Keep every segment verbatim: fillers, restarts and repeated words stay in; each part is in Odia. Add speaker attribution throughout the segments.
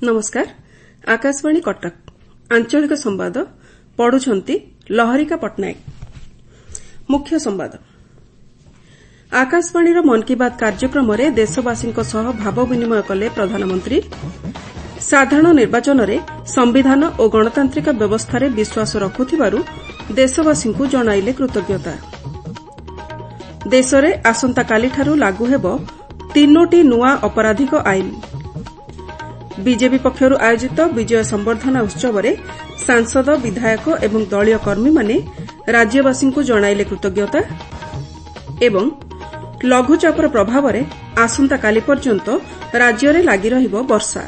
Speaker 1: नमस्कार आकाशवाणी कटक आंचलिक संवाद पढ़ुछंती लहरिका पटनायक। मुख्य संवाद आकाशवाणी मन की बात कार्यक्रम में देशवासी भाव विनिमय कले प्रधानमंत्री। साधारण निर्वाचन में संविधान और गणतांत्रिक व्यवस्था विश्वास रखुथिबारु देशवासी जणाइले कृतज्ञता। देश में आसंता कालिठारु लागू हेबो तीनोटी नुआ अपराधिक आईन। बीजेपी पक्षरु आयोजित विजय संवर्धना उत्सव में सांसद विधायक एवं दलीय कर्मी माने राज्यवासी जणाइले कृतज्ञता। एवं लघुचापर प्रभाव में आसंता काली पर्यंत राज्य में लागी रहिबो वर्षा।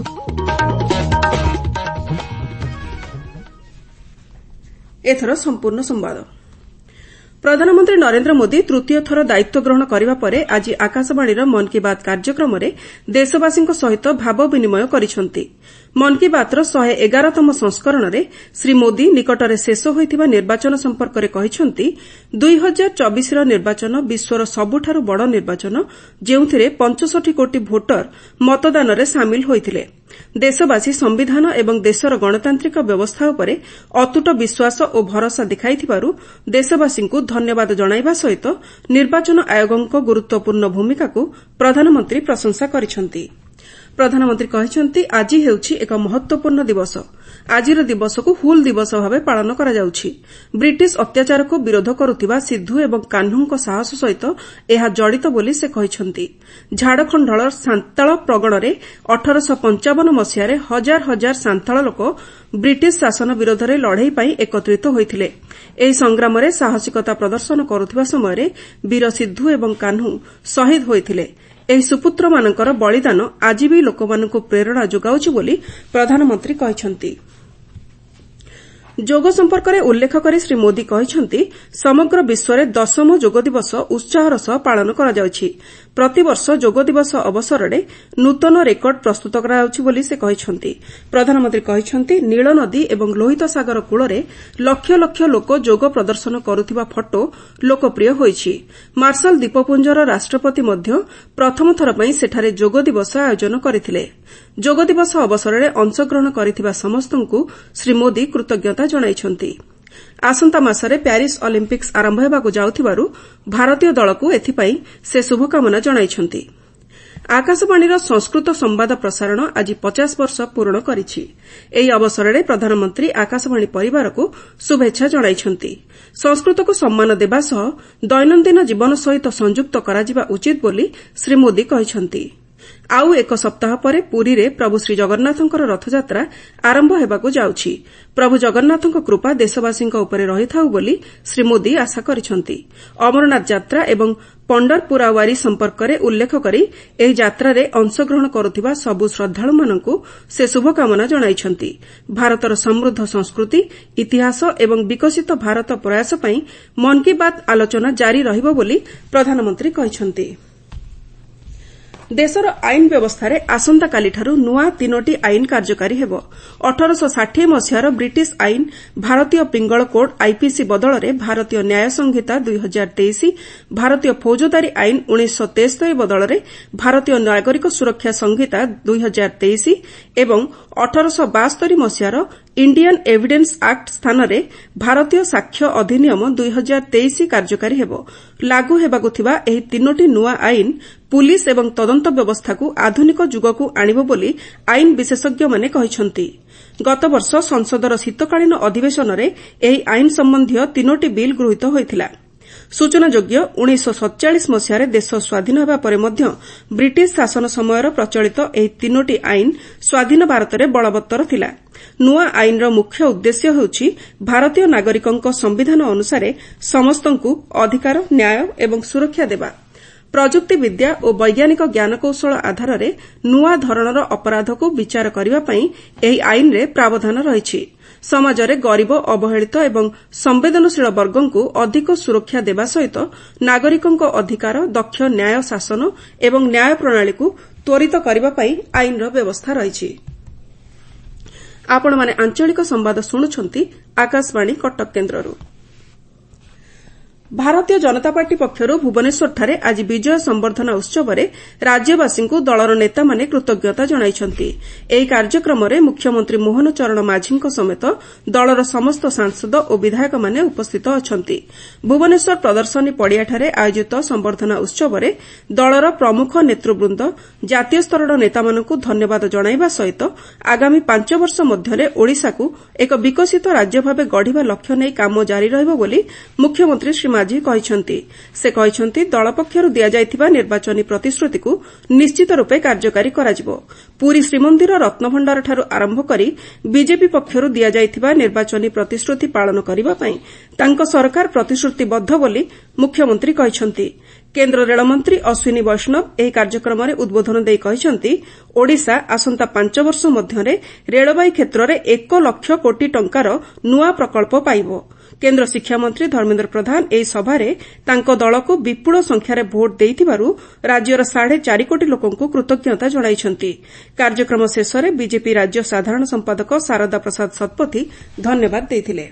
Speaker 1: एथर संपूर्ण संवाद। प्रधानमंत्री नरेंद्र मोदी तृतीय थर दायित्व ग्रहण करने पर आज आकाशवाणी मन की बात कार्यक्रम में देशवासी सहित भाव विनिमय करिसेंति। मन की बात शहे एगारतम संस्करण में श्री मोदी निकटरे शेष होइथिबा निर्वाचन संपर्क में कहिसेंति दुई हजार चौबीस निर्वाचन विश्वर सबुठारु बड़ निर्वाचन जेउथिरे पचसठी कोटी भोटर मतदान में सामिल होइथिले। देशवासी संविधान एवं देशर गणतांत्रिक व्यवस्था उपरे अतुट विश्वास और भरोसा दिखाइथिबारु देशवासी को धन्यवाद जणाइबा सहित निर्वाचन आयोगक गुरुत्वपूर्ण भूमिका को प्रधानमंत्री प्रशंसा करिसेंति। प्रधानमंत्री कहिसेंति आज हेउछि एक महत्वपूर्ण दिवस। आजिर दिवस को हुल दिवस भाव पालन करा जाउछि। ब्रिटिश अत्याचार को विरोध करुथिबा सिद्धू एवं कान्हूंक साहस सहित एहा जड़ित बोली से कहिसेंति। झाड़खंडर सांताल प्रगण में अठारश पंचावन मसीह हजार हजार सांताल लोक ब्रिटिश शासन विरोध में लड़ाई पाई एकत्रित होइथिले। एही संग्राम में साहसिकता प्रदर्शन करुथिबा समय वीर सिद्धू एवं कान्हू शहीद होइथिले। एही सुपुत्र मानकर बलिदान आज भी लोकमानंकु प्रेरणा जोगाउछि बोली प्रधानमंत्री कहिसेंति। जोग संपर्क में उल्लेख कर श्री मोदी कहिसेंति समग्र विश्व में दशम जोग दिवस उत्साहर सह पालन करा जाउछि। प्रतिवर्ष जोग दिवस अवसर में नूतन रेकर्ड प्रस्तुत कराउछि बोली से कहिसेंति। प्रधानमंत्री कहिसेंति नील नदी एवं लोहित सागर कूଳରେ लक्ष लक्ष लोक जोग प्रदर्शन करुथिबा फोटो लोकप्रिय होइछि। मार्शल द्वीपपुंजर राष्ट्रपति मध्य प्रथम थर पई सेठारे जोग दिवस आयोजन करथिले। जोग दिवस अवसर में अंशग्रहण करिथिबा समस्तंकु श्री मोदी कृतज्ञता जणाइछंति। आसंता मासरे प्यारिस ओलंपिक्स आरंभ हेबाकु जाउथिबारु भारतीय दलकु एथिपाई से शुभकामना जणाइछंति। आकाशवाणीर संस्कृत संवाद प्रसारण आज पचास वर्ष पूर्ण करिछि। एही अवसर में प्रधानमंत्री आकाशवाणी परिवार को शुभेच्छा जणाइछंति। संस्कृत को सम्मान देबा सह दैनन्दिन जीवन सहित संयुक्त कराजिबा उचित बोली श्री मोदी कहिछंति। आउ एक सप्ताह पर पुरी रे प्रभु श्री जगन्नाथंकर रथयात्रा आरंभ हेबाकु जाउछि। प्रभु जगन्नाथंक कृपा देशवासींक उपरे रहिथाउ बोली श्री मोदी आशा करिसेंति। अमरनाथ यात्रा एवं पंढरपुरावारी संपर्क में उल्लेख करी एही यात्रा रे अंशग्रहण करुथिबा सबु श्रद्धालुमानंकु से शुभकामना जणाइछंति। भारतर समृद्ध संस्कृति इतिहास एवं विकसित भारत प्रयास पई मन की बात आलोचना जारी रहिबो बोली प्रधानमंत्री कहिसेंति। देशर आईन व्यवस्था आसंता कालिठारु नुआ तीनोटी आईन कार्यकारी हेबो। अठारश षाठिए मसीहार ब्रिटिश आईन भारतीय पिंगल कोड आईपीसी बदल में भारतीय न्याय संहिता दुई हजार तेईस, भारतीय फौजदारी आईन उन्नीस सौ तेस्तरी बदल में भारतीय नागरिक सुरक्षा संहिता दुई हजार तेईस एवं अठारश बास्तरी मसीहार इंडियन एविडेंस एक्ट स्थान में भारतीय साक्ष्य अधिनियम दुई हजार तेईस कार्यकारी हेबो। लागू हेबाकु थिबा एही तीनोटी नुआ आईन पुलिस एवं तदंत व्यवस्था को आधुनिक जुग को आनिबो बोली आईन विशेषज्ञ माने कहिसेंति। गत वर्ष संसदर शीतकालीन अधिवेशन में एही आईन संबंधी तीनोटी बिल गृहीत होइथिला। सूचनायोग्य उन्नीस सौ सतचालीस मसीह देश स्वाधीन होगा पर मध्य ब्रिटिश शासन समय प्रचलित एही तीनोटी आईन स्वाधीन भारत में बलवत्तर थिला। नुआ आईनर मुख्य उद्देश्य हेउछि भारतीय नागरिकंक संविधान अनुसार समस्तंकु अधिकार न्याय एवं सुरक्षा देबा। प्रजुक्ति विद्या और वैज्ञानिक ज्ञानकौशल आधार में नुआ धरणर अपराध को विचार करबा पई एही आईन रे प्रावधान रहिछि। समाज में गरीब अवहेलित एवं संवेदनशील वर्गों को अधिक सुरक्षा देवा सहित नागरिकों अधिकार दक्ष न्याय शासन एवं न्याय प्रणाली को त्वरित करबा पई आईनर व्यवस्था रहिछि। आपण माने आंचलिक संवाद शुणुछंती आकाशवाणी कटक केन्द्ररू। ଭାରତୀୟ ଜନତା ପାର୍ଟି ପକ୍ଷରୁ ଭୁବନେଶ୍ୱରଠାରେ ଆଜି ବିଜୟ ସମ୍ବର୍ଦ୍ଧନା ଉତ୍ସବରେ ରାଜ୍ୟବାସୀଙ୍କୁ ଦଳର ନେତାମାନେ କୃତଜ୍ଞତା ଜଣାଇଛନ୍ତି। ଏହି କାର୍ଯ୍ୟକ୍ରମରେ ମୁଖ୍ୟମନ୍ତ୍ରୀ ମୋହନ ଚରଣ ମାଝୀଙ୍କ ସମେତ ଦଳର ସମସ୍ତ ସାଂସଦ ଓ ବିଧାୟକମାନେ ଉପସ୍ଥିତ ଅଛନ୍ତି। ଭୁବନେଶ୍ୱର ପ୍ରଦର୍ଶନୀ ପଡ଼ିଆଠାରେ ଆୟୋଜିତ ସମ୍ବର୍ଦ୍ଧନା ଉତ୍ସବରେ ଦଳର ପ୍ରମୁଖ ନେତୃବୃନ୍ଦ ଜାତୀୟ ସ୍ତରର ନେତାମାନଙ୍କୁ ଧନ୍ୟବାଦ ଜଣାଇବା ସହିତ ଆଗାମୀ ପାଞ୍ଚ ବର୍ଷ ମଧ୍ୟରେ ଓଡ଼ିଶାକୁ ଏକ ବିକଶିତ ରାଜ୍ୟ ଭାବେ ଗଢ଼ିବା ଲକ୍ଷ୍ୟ ନେଇ କାମ ଜାରି ରହିବ ବୋଲି ମୁଖ୍ୟମନ୍ତ୍ରୀ ଶ୍ରୀ ମାଝୀ କହିଛନ୍ତି। ସେ କହିଛନ୍ତି ଦଳ ପକ୍ଷରୁ ଦିଆଯାଇଥିବା ନିର୍ବାଚନୀ ପ୍ରତିଶ୍ରୁତିକୁ ନିଶ୍ଚିତ ରୂପେ କାର୍ଯ୍ୟକାରୀ କରାଯିବ। ପୁରୀ ଶ୍ରୀମନ୍ଦିର ରତ୍ନଭଣ୍ଡାରଠାରୁ ଆରମ୍ଭ କରି ବିଜେପି ପକ୍ଷରୁ ଦିଆଯାଇଥିବା ନିର୍ବାଚନୀ ପ୍ରତିଶ୍ରୁତି ପାଳନ କରିବା ପାଇଁ ତାଙ୍କ ସରକାର ପ୍ରତିଶ୍ରୁତିବଦ୍ଧ ବୋଲି ମୁଖ୍ୟମନ୍ତ୍ରୀ କହିଛନ୍ତି। କେନ୍ଦ୍ର ରେଳମନ୍ତ୍ରୀ ଅଶ୍ୱିନୀ ବୈଷ୍ଣବ ଏହି କାର୍ଯ୍ୟକ୍ରମରେ ଉଦ୍ବୋଧନ ଦେଇ କହିଛନ୍ତି ଓଡ଼ିଶା ଆସନ୍ତା ପାଞ୍ଚ ବର୍ଷ ମଧ୍ୟରେ ରେଳବାଇ କ୍ଷେତ୍ରରେ ଏକ ଲକ୍ଷ କୋଟି ଟଙ୍କାର ନୂଆ ପ୍ରକଳ୍ପ ପାଇବ। କେନ୍ଦ୍ର ଶିକ୍ଷାମନ୍ତ୍ରୀ ଧର୍ମେନ୍ଦ୍ର ପ୍ରଧାନ ଏହି ସଭାରେ ତାଙ୍କ ଦଳକୁ ବିପୁଳ ସଂଖ୍ୟାରେ ଭୋଟ ଦେଇଥିବାରୁ ରାଜ୍ୟର ସାଢ଼େ ଚାରି କୋଟି ଲୋକଙ୍କୁ କୃତଜ୍ଞତା ଜଣାଇଛନ୍ତି। କାର୍ଯ୍ୟକ୍ରମ ଶେଷରେ ବିଜେପି ରାଜ୍ୟ ସାଧାରଣ ସମ୍ପାଦକ ଶାରଦା ପ୍ରସାଦ ଶତପଥୀ ଧନ୍ୟବାଦ ଦେଇଥିଲେ।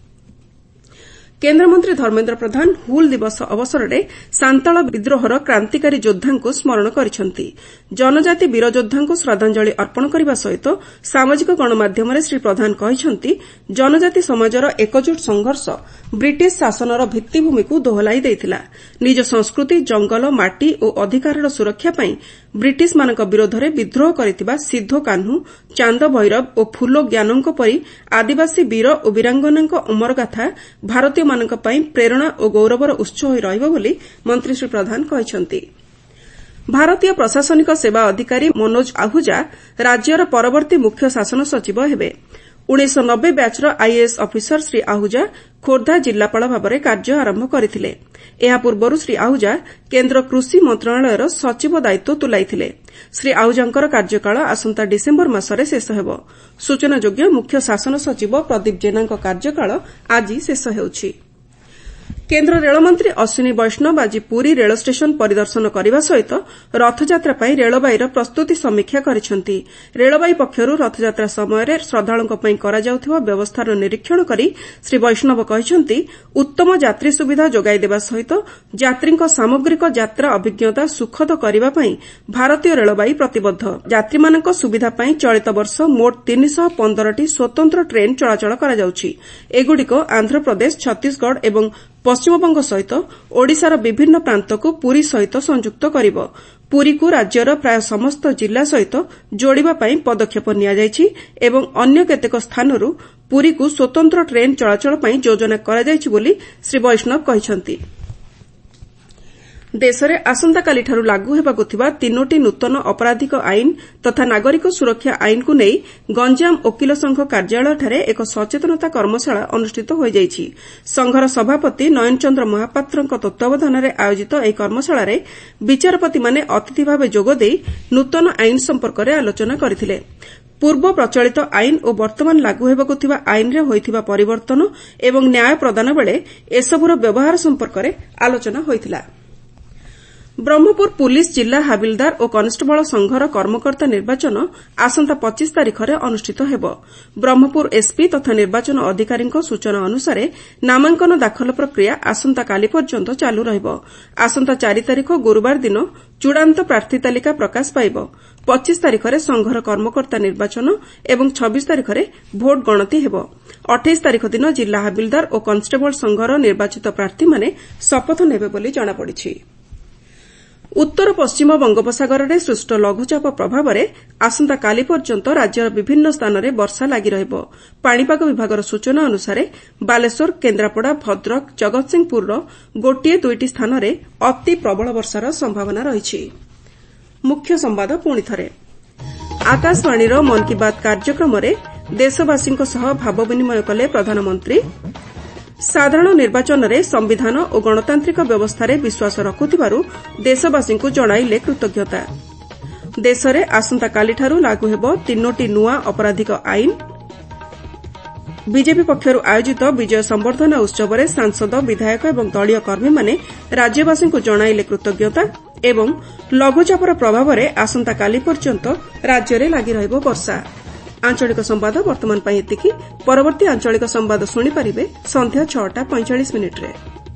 Speaker 1: କେନ୍ଦ୍ରମନ୍ତ୍ରୀ ଧର୍ମେନ୍ଦ୍ର ପ୍ରଧାନ ହୁଲ୍ ଦିବସ ଅବସରରେ ସାନ୍ତାଳ ବିଦ୍ରୋହର କ୍ରାନ୍ତିକାରୀ ଯୋଦ୍ଧାଙ୍କୁ ସ୍ମରଣ କରିଛନ୍ତି। ଜନଜାତି ବୀର ଯୋଦ୍ଧାଙ୍କୁ ଶ୍ରଦ୍ଧାଞ୍ଜଳି ଅର୍ପଣ କରିବା ସହିତ ସାମାଜିକ ଗଣମାଧ୍ୟମରେ ଶ୍ରୀ ପ୍ରଧାନ କହିଛନ୍ତି ଜନଜାତି ସମାଜର ଏକଜୁଟ ସଂଘର୍ଷ ବ୍ରିଟିଶ ଶାସନର ଭିତ୍ତିଭୂମିକୁ ଦୋହଲାଇ ଦେଇଥିଲା। ନିଜ ସଂସ୍କୃତି, ଜଙ୍ଗଲ, ମାଟି ଓ ଅଧିକାରର ସୁରକ୍ଷା ପାଇଁ ବ୍ରିଟିଶମାନଙ୍କ ବିରୋଧରେ ବିଦ୍ରୋହ କରିଥିବା ସିଦ୍ଧୋ କାହ୍ନୁ, ଚାନ୍ଦ ଭୈରବ ଓ ଫୁଲୋ ଜ୍ଞାନଙ୍କ ପରି ଆଦିବାସୀ ବୀର ଓ ବୀରାଙ୍ଗନାଙ୍କ ଅମରଗାଥା ଭାରତୀୟମାନଙ୍କ ପାଇଁ ପ୍ରେରଣା ଓ ଗୌରବର ଉତ୍ସ ହୋଇ ରହିବ ବୋଲି ମନ୍ତ୍ରୀ ଶ୍ରୀ ପ୍ରଧାନ କହିଛନ୍ତି। ଭାରତୀୟ ପ୍ରଶାସନିକ ସେବା ଅଧିକାରୀ ମନୋଜ ଆହୁଜା ରାଜ୍ୟର ପରବର୍ତ୍ତୀ ମୁଖ୍ୟ ଶାସନ ସଚିବ ହେବେ। ଉଣେଇଶହ ନବେ ବ୍ୟାଚ୍ର ଆଇଏଏସ୍ ଅଫିସର ଶ୍ରୀ ଆହୁଜା ଖୋର୍ଦ୍ଧା ଜିଲ୍ଲାପାଳ ଭାବରେ କାର୍ଯ୍ୟ ଆରମ୍ଭ କରିଥିଲେ। ଏହା ପୂର୍ବରୁ ଶ୍ରୀ ଆହୁଜା କେନ୍ଦ୍ର କୃଷି ମନ୍ତ୍ରଣାଳୟର ସଚିବ ଦାୟିତ୍ୱ ତୁଲାଇଥିଲେ। ଶ୍ରୀ ଆହୁଜାଙ୍କର କାର୍ଯ୍ୟକାଳ ଆସନ୍ତା ଡିସେମ୍ବର ମାସରେ ଶେଷ ହେବ। ସୂଚନାଯୋଗ୍ୟ ମୁଖ୍ୟ ଶାସନ ସଚିବ ପ୍ରଦୀପ ଜେନାଙ୍କ କାର୍ଯ୍ୟକାଳ ଆଜି ଶେଷ ହେଉଛି। କେନ୍ଦ୍ର ରେଳମନ୍ତ୍ରୀ ଅଶ୍ୱିନୀ ବୈଷ୍ଣବ ଆଜି ପୁରୀ ରେଳ ଷ୍ଟେସନ ପରିଦର୍ଶନ କରିବା ସହିତ ରଥଯାତ୍ରା ପାଇଁ ରେଳବାଇର ପ୍ରସ୍ତୁତି ସମୀକ୍ଷା କରିଛନ୍ତି। ରେଳବାଇ ପକ୍ଷରୁ ରଥଯାତ୍ରା ସମୟରେ ଶ୍ରଦ୍ଧାଳୁଙ୍କ ପାଇଁ କରାଯାଉଥିବା ବ୍ୟବସ୍ଥାର ନିରୀକ୍ଷଣ କରି ଶ୍ରୀ ବୈଷ୍ଣବ କହିଛନ୍ତି ଉତ୍ତମ ଯାତ୍ରୀ ସୁବିଧା ଯୋଗାଇ ଦେବା ସହିତ ଯାତ୍ରୀଙ୍କ ସାମଗ୍ରିକ ଯାତ୍ରା ଅଭିଜ୍ଞତା ସୁଖଦ କରିବା ପାଇଁ ଭାରତୀୟ ରେଳବାଇ ପ୍ରତିବଦ୍ଧ। ଯାତ୍ରୀମାନଙ୍କ ସୁବିଧା ପାଇଁ ଚଳିତ ବର୍ଷ ମୋଟ ତିନିଶହ ପନ୍ଦରଟି ସ୍ୱତନ୍ତ୍ର ଟ୍ରେନ୍ ଚଳାଚଳ କରାଯାଉଛି। ଏଗୁଡ଼ିକ ଆନ୍ଧ୍ରପ୍ରଦେଶ, ଛତିଶଗଡ଼ ଏବଂ ପଶ୍ଚିମବଙ୍ଗ ସହିତ ଓଡ଼ିଶାର ବିଭିନ୍ନ ପ୍ରାନ୍ତକୁ ପୁରୀ ସହିତ ସଂଯୁକ୍ତ କରିବ। ପୁରୀକୁ ରାଜ୍ୟର ପ୍ରାୟ ସମସ୍ତ ଜିଲ୍ଲା ସହିତ ଯୋଡ଼ିବା ପାଇଁ ପଦକ୍ଷେପ ନିଆଯାଇଛି ଏବଂ ଅନ୍ୟ କେତେକ ସ୍ଥାନରୁ ପୁରୀକୁ ସ୍ୱତନ୍ତ୍ର ଟ୍ରେନ୍ ଚଳାଚଳ ପାଇଁ ଯୋଜନା କରାଯାଇଛି ବୋଲି ଶ୍ରୀ ବୈଷ୍ଣବ କହିଛନ୍ତି। ଦେଶରେ ଆସନ୍ତାକାଲିଠାରୁ ଲାଗୁ ହେବାକୁ ଥିବା ତିନୋଟି ନୂତନ ଅପରାଧିକ ଆଇନ ତଥା ନାଗରିକ ସୁରକ୍ଷା ଆଇନକୁ ନେଇ ଗଞ୍ଜାମ ଓକିଲ ସଂଘ କାର୍ଯ୍ୟାଳୟଠାରେ ଏକ ସଚେତନତା କର୍ମଶାଳା ଅନୁଷ୍ଠିତ ହୋଇଯାଇଛି। ସଂଘର ସଭାପତି ନୟନ ଚନ୍ଦ୍ର ମହାପାତ୍ରଙ୍କ ତତ୍ତ୍ୱାବଧାନରେ ଆୟୋଜିତ ଏହି କର୍ମଶାଳାରେ ବିଚାରପତିମାନେ ଅତିଥି ଭାବେ ଯୋଗଦେଇ ନୂତନ ଆଇନ ସମ୍ପର୍କରେ ଆଲୋଚନା କରିଥିଲେ। ପୂର୍ବ ପ୍ରଚଳିତ ଆଇନ ଓ ବର୍ତ୍ତମାନ ଲାଗୁ ହେବାକୁ ଥିବା ଆଇନରେ ହୋଇଥିବା ପରିବର୍ତ୍ତନ ଏବଂ ନ୍ୟାୟ ପ୍ରଦାନ ବେଳେ ଏସବୁର ବ୍ୟବହାର ସମ୍ପର୍କରେ ଆଲୋଚନା ହୋଇଥିଲା। ବ୍ରହ୍ମପୁର ପୁଲିସ ଜିଲ୍ଲା ହାବିଲଦାର ଓ କନେଷ୍ଟବଳ ସଂଘର କର୍ମକର୍ତ୍ତା ନିର୍ବାଚନ ଆସନ୍ତା ପଚିଶ ତାରିଖରେ ଅନୁଷ୍ଠିତ ହେବ। ବ୍ରହ୍ମପୁର ଏସ୍ପି ତଥା ନିର୍ବାଚନ ଅଧିକାରୀଙ୍କ ସୂଚନା ଅନୁସାରେ ନାମାଙ୍କନ ଦାଖଲ ପ୍ରକ୍ରିୟା ଆସନ୍ତାକାଲି ପର୍ଯ୍ୟନ୍ତ ଚାଲୁ ରହିବ। ଆସନ୍ତା ଚାରି ତାରିଖ ଗୁରୁବାର ଦିନ ଚୂଡ଼ାନ୍ତ ପ୍ରାର୍ଥୀ ତାଲିକା ପ୍ରକାଶ ପାଇବ। ପଚିଶ ତାରିଖରେ ସଂଘର କର୍ମକର୍ତ୍ତା ନିର୍ବାଚନ ଏବଂ ଛବିଶ ତାରିଖରେ ଭୋଟ ଗଣତି ହେବ। ଅଠେଇଶ ତାରିଖ ଦିନ ଜିଲ୍ଲା ହାବିଲଦାର ଓ କନେଷ୍ଟବଳ ସଂଘର ନିର୍ବାଚିତ ପ୍ରାର୍ଥୀମାନେ ଶପଥ ନେବେ ବୋଲି ଜଣାପଡ଼ିଛି। ଉତ୍ତର ପଶ୍ଚିମ ବଙ୍ଗୋପସାଗରରେ ସୃଷ୍ଟ ଲଘୁଚାପ ପ୍ରଭାବରେ ଆସନ୍ତାକାଲି ପର୍ଯ୍ୟନ୍ତ ରାଜ୍ୟର ବିଭିନ୍ନ ସ୍ଥାନରେ ବର୍ଷା ଲାଗି ରହିବ। ପାଣିପାଗ ବିଭାଗର ସୂଚନା ଅନୁସାରେ ବାଲେଶ୍ୱର, କେନ୍ଦ୍ରାପଡ଼ା, ଭଦ୍ରକ, ଜଗତସିଂହପୁରର ଗୋଟିଏ ଦୁଇଟି ସ୍ଥାନରେ ଅତି ପ୍ରବଳ ବର୍ଷାର ସମ୍ଭାବନା ରହିଛି। ମୁଖ୍ୟ ସମ୍ବାଦ ପୁଣିଥରେ ଆକାଶବାଣୀର ମନ୍ କି ବାତ୍ କାର୍ଯ୍ୟକ୍ରମରେ ଦେଶବାସୀଙ୍କ ସହ ଭାବ ବିନିମୟ କଲେ ପ୍ରଧାନମନ୍ତ୍ରୀ। ସାଧାରଣ ନିର୍ବାଚନରେ ସମ୍ବିଧାନ ଓ ଗଣତାନ୍ତ୍ରିକ ବ୍ୟବସ୍ଥାରେ ବିଶ୍ୱାସ ରଖୁଥିବାରୁ ଦେଶବାସୀଙ୍କୁ ଜଣାଇଲେ କୃତଜ୍ଞତା। ଦେଶରେ ଆସନ୍ତାକାଲିଠାରୁ ଲାଗୁ ହେବ ତିନୋଟି ନୂଆ ଅପରାଧିକ ଆଇନ। ବିଜେପି ପକ୍ଷରୁ ଆୟୋଜିତ ବିଜୟ ସମ୍ବର୍ଦ୍ଧନା ଉତ୍ସବରେ ସାଂସଦ, ବିଧାୟକ ଏବଂ ଦଳୀୟ କର୍ମୀମାନେ ରାଜ୍ୟବାସୀଙ୍କୁ ଜଣାଇଲେ କୃତଜ୍ଞତା ଏବଂ ଲଘୁଚାପର ପ୍ରଭାବରେ ଆସନ୍ତାକାଲି ପର୍ଯ୍ୟନ୍ତ ରାଜ୍ୟରେ ଲାଗି ରହିବ ବର୍ଷା। ଆଞ୍ଚଳିକ ସମ୍ବାଦ ବର୍ତ୍ତମାନ ପାଇଁ ଏତିକି। ପରବର୍ତ୍ତୀ ଆଞ୍ଚଳିକ ସମ୍ବାଦ ଶୁଣିପାରିବେ ସନ୍ଧ୍ୟା ଛଅଟା ପଇଁଚାଳିଶ ମିନିଟ୍ରେ।